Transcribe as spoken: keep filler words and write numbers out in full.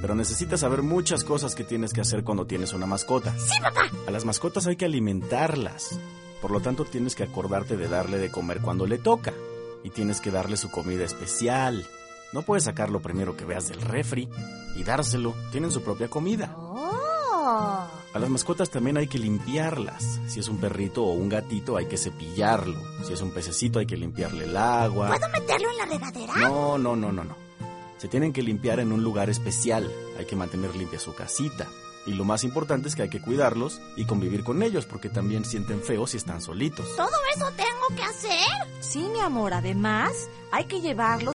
pero necesitas saber muchas cosas que tienes que hacer cuando tienes una mascota. ¡Sí, papá! A las mascotas hay que alimentarlas. Por lo tanto, tienes que acordarte de darle de comer cuando le toca. Y tienes que darle su comida especial. No puedes sacar lo primero que veas del refri y dárselo. Tienen su propia comida. ¡Oh! A las mascotas también hay que limpiarlas. Si es un perrito o un gatito, hay que cepillarlo. Si es un pececito, hay que limpiarle el agua. ¿Puedo meterlo en la regadera? No, no, no, no, no. Se tienen que limpiar en un lugar especial. Hay que mantener limpia su casita. Y lo más importante es que hay que cuidarlos y convivir con ellos, porque también sienten feo si están solitos. ¿Todo eso tengo que hacer? Sí, mi amor, además hay que llevarlos